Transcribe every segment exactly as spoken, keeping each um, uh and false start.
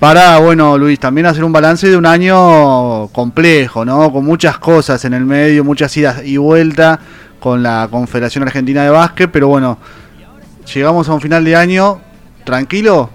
Para, bueno, Luis, también hacer un balance de un año complejo, ¿no? Con muchas cosas en el medio, muchas idas y vueltas con la Confederación Argentina de Básquet, pero bueno, llegamos a un final de año tranquilo.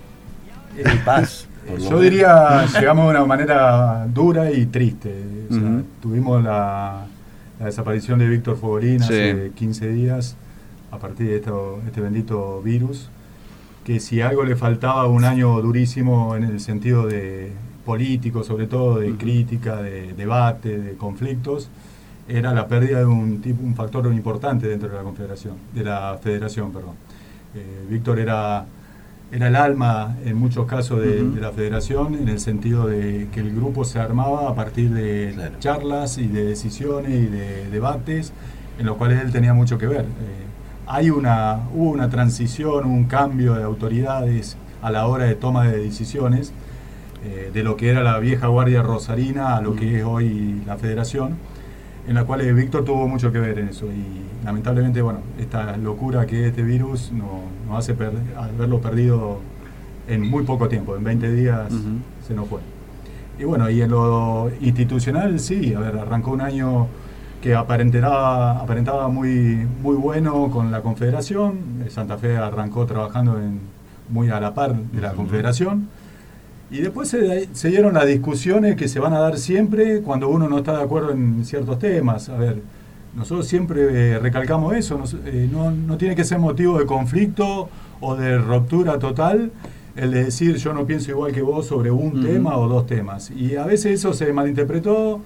En paz. Yo diría, llegamos de una manera dura y triste. O sea, uh-huh. Tuvimos la, la desaparición de Víctor Fogolín sí. hace quince días a partir de esto, este bendito virus, que si algo le faltaba un año durísimo en el sentido de político, sobre todo de uh-huh. crítica, de debate, de conflictos, era la pérdida de un tipo, un factor importante dentro de la Confederación, de la Federación, perdón. Eh, Víctor era era el alma en muchos casos de, uh-huh. de la Federación, en el sentido de que el grupo se armaba a partir de claro. charlas y de decisiones y de debates en los cuales él tenía mucho que ver. Eh, hay una hubo una transición, un cambio de autoridades a la hora de toma de decisiones, eh, de lo que era la vieja guardia rosarina a lo uh-huh. que es hoy la Federación, en la cual Víctor tuvo mucho que ver en eso, y lamentablemente, bueno, esta locura que es este virus nos no hace per- haberlo perdido en muy poco tiempo, en veinte días uh-huh. se nos fue. Y bueno, y en lo institucional sí, a ver, arrancó un año que aparentaba, aparentaba muy, muy bueno con la Confederación. Santa Fe arrancó trabajando en, muy a la par de la uh-huh. Confederación. Y después se, se dieron las discusiones que se van a dar siempre cuando uno no está de acuerdo en ciertos temas. A ver, nosotros siempre eh, recalcamos eso, nos, eh, no, no tiene que ser motivo de conflicto o de ruptura total el de decir yo no pienso igual que vos sobre un uh-huh. tema o dos temas. Y a veces eso se malinterpretó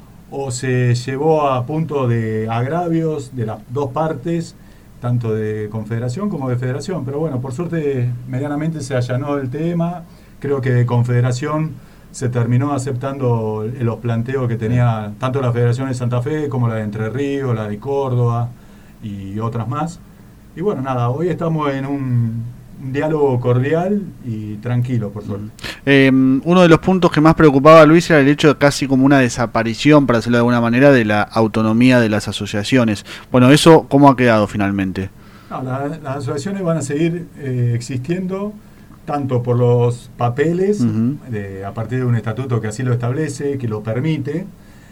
o se llevó a punto de agravios de las dos partes, tanto de Confederación como de Federación. Pero bueno, por suerte medianamente se allanó el tema. Creo que de Confederación se terminó aceptando los planteos que tenía tanto la Federación de Santa Fe como la de Entre Ríos, la de Córdoba y otras más. Y bueno, nada, hoy estamos en un, un diálogo cordial y tranquilo, por suerte. Eh, uno de los puntos que más preocupaba a Luis era el hecho de casi como una desaparición, para decirlo de alguna manera, de la autonomía de las asociaciones. Bueno, ¿eso cómo ha quedado finalmente? No, la, las asociaciones van a seguir eh, existiendo, tanto por los papeles, uh-huh. de, a partir de un estatuto que así lo establece, que lo permite,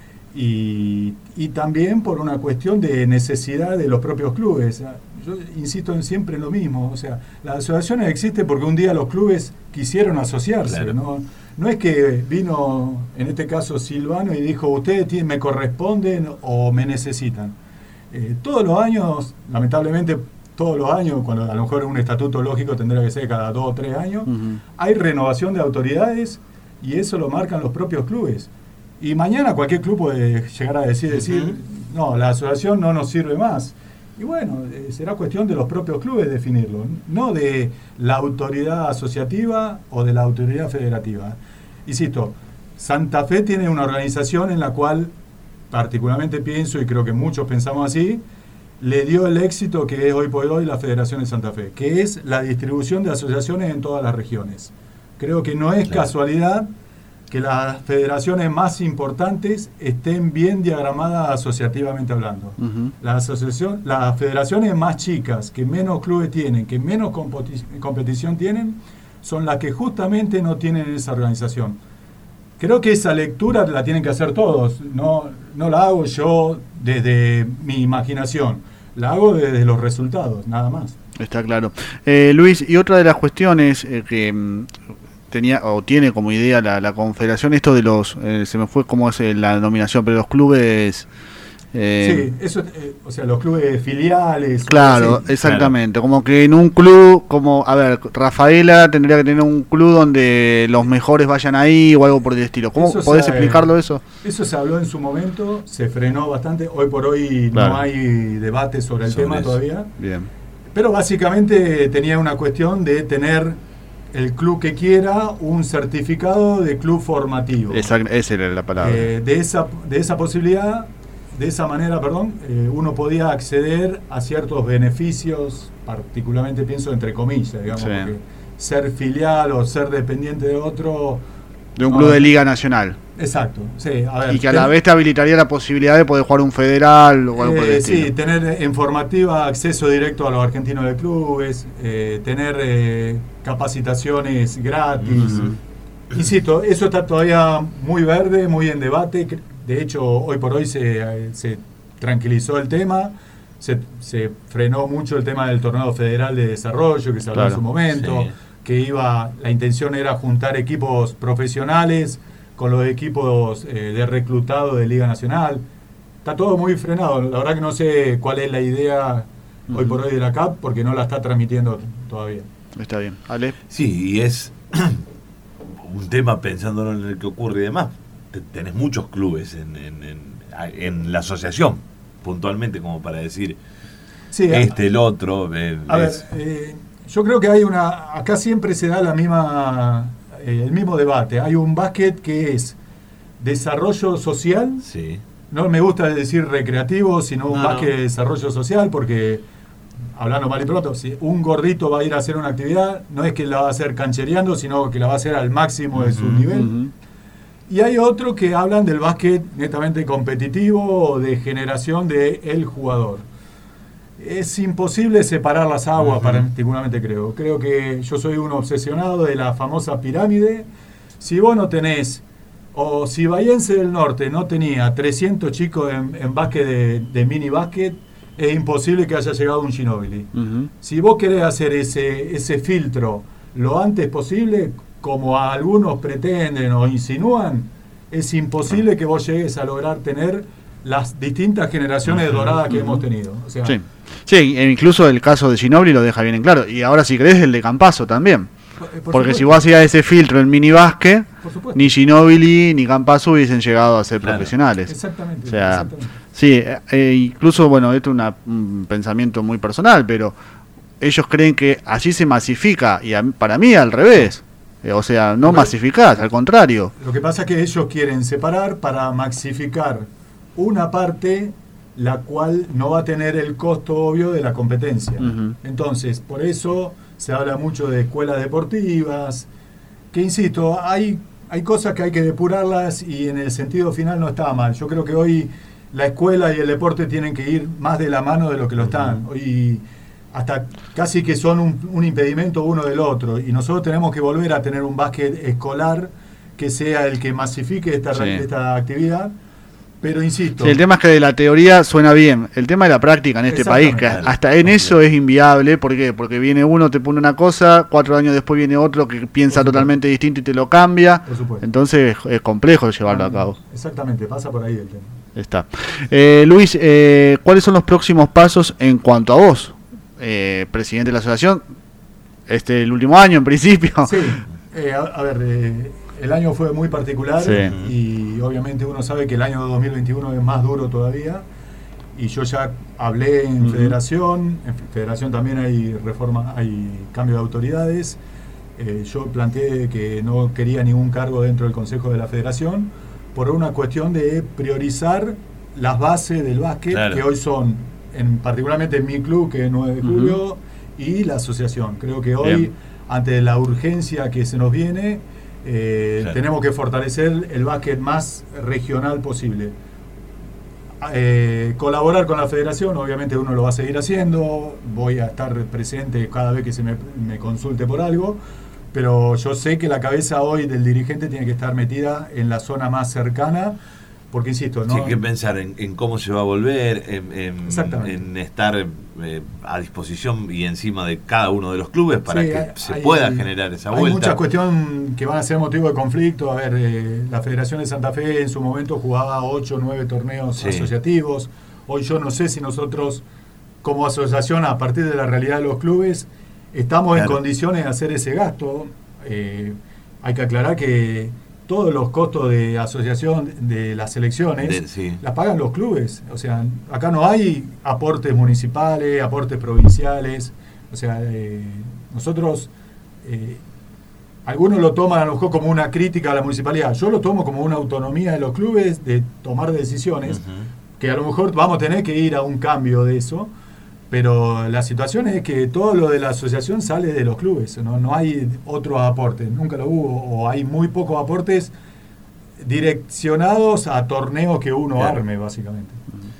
y, y también por una cuestión de necesidad de los propios clubes. Yo insisto en, siempre en lo mismo, o sea, las asociaciones existen porque un día los clubes quisieron asociarse, claro. ¿no? No es que vino, en este caso, Silvano y dijo, ustedes tienen, me corresponden o me necesitan. Eh, todos los años, lamentablemente, todos los años, cuando a lo mejor un estatuto lógico tendría que ser cada dos o tres años, uh-huh. hay renovación de autoridades y eso lo marcan los propios clubes. Y mañana cualquier club puede llegar a decir, uh-huh. decir no, la asociación no nos sirve más. Y bueno, eh, será cuestión de los propios clubes definirlo, no de la autoridad asociativa o de la autoridad federativa. Insisto, Santa Fe tiene una organización en la cual, particularmente pienso, y creo que muchos pensamos así, le dio el éxito que es hoy por hoy la Federación de Santa Fe, que es la distribución de asociaciones en todas las regiones. Creo que no es claro. casualidad que las federaciones más importantes estén bien diagramadas asociativamente hablando. Uh-huh. Las, asociación, las federaciones más chicas, que menos clubes tienen, que menos competi- competición tienen, son las que justamente no tienen esa organización. Creo que esa lectura la tienen que hacer todos, no, no la hago yo desde mi imaginación, la hago desde los resultados, nada más. Está claro. Eh, Luis, y otra de las cuestiones eh, que mm, tenía o tiene como idea la, la Confederación, esto de los, eh, se me fue cómo es la denominación, pero los clubes... Eh, sí, eso, eh, o sea, los clubes filiales. Claro, así. Exactamente. Claro. Como que en un club, como, a ver, Rafaela tendría que tener un club donde los mejores vayan ahí o algo por el estilo. ¿Cómo eso podés se, explicarlo eso? Eso se habló en su momento, se frenó bastante. Hoy por hoy claro. no hay debate sobre el sobre tema eso. Todavía. Bien. Pero básicamente tenía una cuestión de tener el club que quiera un certificado de club formativo. Exacto, esa era la palabra. Eh, de esa, de esa posibilidad. De esa manera, perdón, eh, uno podía acceder a ciertos beneficios, particularmente pienso entre comillas, digamos, sí. porque ser filial o ser dependiente de otro... De un club no, de Liga Nacional. Exacto, sí. A ver, y que a la ten, vez te habilitaría la posibilidad de poder jugar un federal o algo eh, por el estilo. Sí, tener en formativa acceso directo a los argentinos de clubes, eh, tener eh, capacitaciones gratis, uh-huh. insisto, eso está todavía muy verde, muy en debate. De hecho, hoy por hoy se, se tranquilizó el tema, se, se frenó mucho el tema del torneo federal de desarrollo que se habló claro, en su momento, sí. que iba, la intención era juntar equipos profesionales con los equipos eh, de reclutado de Liga Nacional. Está todo muy frenado. La verdad que no sé cuál es la idea uh-huh. hoy por hoy de la C A P, porque no la está transmitiendo todavía. Está bien. Ale. Sí, y es un tema pensándolo en el que ocurre y demás. Tenés muchos clubes en, en, en, en la asociación, puntualmente, como para decir sí, este, a, el otro. Eh, a es... ver, eh, yo creo que hay una. Acá siempre se da la misma, eh, el mismo debate. Hay un básquet que es desarrollo social. Sí. No me gusta decir recreativo, sino un no, básquet no. de desarrollo social, porque, hablando mal y pronto, si un gordito va a ir a hacer una actividad, no es que la va a hacer canchereando, sino que la va a hacer al máximo de su uh-huh, nivel. Uh-huh. Y hay otro que hablan del básquet netamente competitivo o de generación del de jugador. Es imposible separar las aguas, uh-huh. particularmente creo. Creo que yo soy un obsesionado de la famosa pirámide. Si vos no tenés, o si Bahiense del Norte no tenía trescientos chicos en, en básquet de, de mini básquet, es imposible que haya llegado un Ginóbili. Uh-huh. Si vos querés hacer ese, ese filtro lo antes posible, como algunos pretenden o insinúan, es imposible que vos llegues a lograr tener las distintas generaciones uh-huh, doradas que uh-huh. hemos tenido. O sea, sí. sí, incluso el caso de Ginóbili lo deja bien en claro. Y ahora, si querés, el de Campazzo también. Por Porque supuesto. Si vos hacías ese filtro en mini básquet, ni Ginóbili ni Campazzo hubiesen llegado a ser claro. profesionales. Exactamente. O sea, exactamente. sí, eh, incluso, bueno, esto es una, un pensamiento muy personal, pero ellos creen que allí se masifica, y a, para mí al revés. Eh, o sea, no masificás, al contrario. Lo que pasa es que ellos quieren separar para maxificar una parte la cual no va a tener el costo obvio de la competencia. Uh-huh. Entonces, por eso se habla mucho de escuelas deportivas, que insisto, hay, hay cosas que hay que depurarlas y en el sentido final no está mal. Yo creo que hoy la escuela y el deporte tienen que ir más de la mano de lo que lo están. Hoy hasta casi que son un, un impedimento uno del otro, y nosotros tenemos que volver a tener un básquet escolar que sea el que masifique esta, sí. esta actividad. Pero insisto, sí, el tema es que de la teoría suena bien, el tema de la práctica en este país, que hasta en eso es inviable. ¿Por qué? Porque viene uno, te pone una cosa, cuatro años después viene otro que piensa totalmente distinto y te lo cambia. Entonces es complejo llevarlo ah, a cabo. Exactamente, pasa por ahí el tema. Está. Eh, Luis, eh, ¿cuáles son los próximos pasos en cuanto a vos? Eh, presidente de la asociación, este el último año en principio. Sí, eh, a, a ver, eh, el año fue muy particular, sí. y obviamente uno sabe que el año dos mil veintiuno es más duro todavía, y yo ya hablé en uh-huh. federación, en federación también hay reforma, hay cambio de autoridades. Eh, yo planteé que no quería ningún cargo dentro del consejo de la federación por una cuestión de priorizar las bases del básquet, claro. que hoy son En, particularmente en mi club, que es nueve de julio, uh-huh. y la asociación. Creo que hoy, bien. ante la urgencia que se nos viene, eh, claro. tenemos que fortalecer el básquet más regional posible. Eh, colaborar con la federación, obviamente uno lo va a seguir haciendo, voy a estar presente cada vez que se me, me consulte por algo, pero yo sé que la cabeza hoy del dirigente tiene que estar metida en la zona más cercana. Porque insisto, ¿no? Sí, hay que pensar en, en cómo se va a volver, en, en, en estar eh, a disposición y encima de cada uno de los clubes para sí, que hay, se pueda hay, generar esa hay vuelta. Hay muchas cuestiones que van a ser motivo de conflicto. A ver, eh, la Federación de Santa Fe en su momento jugaba ocho o nueve torneos sí. asociativos. Hoy yo no sé si nosotros, como asociación, a partir de la realidad de los clubes, estamos claro. en condiciones de hacer ese gasto. Eh, hay que aclarar que todos los costos de asociación de las selecciones de, sí. las pagan los clubes. O sea, acá no hay aportes municipales, aportes provinciales. O sea, eh, nosotros, eh, algunos lo toman a lo mejor como una crítica a la municipalidad. Yo lo tomo como una autonomía de los clubes de tomar decisiones, uh-huh. que a lo mejor vamos a tener que ir a un cambio de eso. Pero la situación es que todo lo de la asociación sale de los clubes, no, no hay otros aportes, nunca lo hubo, o hay muy pocos aportes direccionados a torneos que uno claro. arme, básicamente.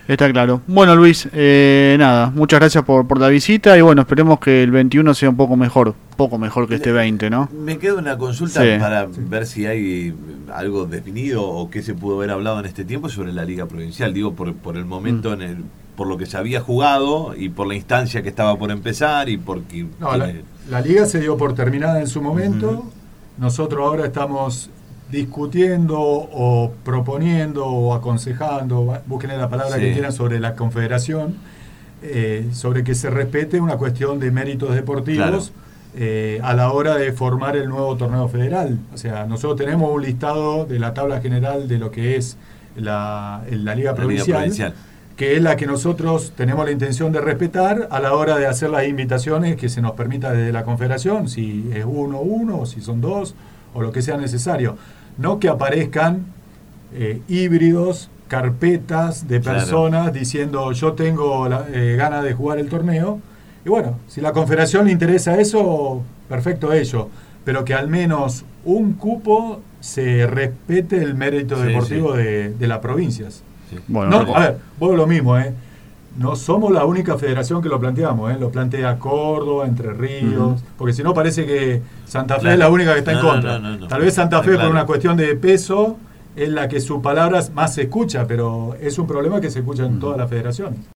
Está claro. Bueno, Luis, eh, nada, muchas gracias por, por la visita y bueno, esperemos que el veintiuno sea un poco mejor, un poco mejor que este veinte, ¿no? Me queda una consulta Sí. para ver si hay algo definido o qué se pudo haber hablado en este tiempo sobre la Liga Provincial. Digo, por, por el momento, Mm. en el, por lo que se había jugado y por la instancia que estaba por empezar y porque... No, la, la liga se dio por terminada en su momento. Uh-huh. Nosotros ahora estamos discutiendo o proponiendo o aconsejando, busquen la palabra Sí. que quieran, sobre la confederación, eh, sobre que se respete una cuestión de méritos deportivos. Claro. eh, a la hora de formar el nuevo torneo federal. O sea, nosotros tenemos un listado de la tabla general de lo que es la, la Liga La Provincial, Liga Provincial. que es la que nosotros tenemos la intención de respetar a la hora de hacer las invitaciones que se nos permita desde la confederación, si es uno, uno, o si son dos, o lo que sea necesario. No que aparezcan eh, híbridos, carpetas de Claro. personas diciendo yo tengo la, eh, ganas de jugar el torneo. Y bueno, si la confederación le interesa eso, perfecto ello. Pero que al menos un cupo se respete el mérito Sí, deportivo sí. De, de las provincias. Sí. Bueno, No, recu- a ver, vos lo mismo, ¿eh? No somos la única federación que lo planteamos, ¿eh? Lo plantea Córdoba, Entre Ríos, Ujú. porque si no parece que Santa Fe Claro. es la única que está No, en no, contra. no, no, no. Tal vez Santa Está Fe, claro. por una cuestión de peso, es la que su palabra más se escucha, pero es un problema que se escucha en todas las federaciones.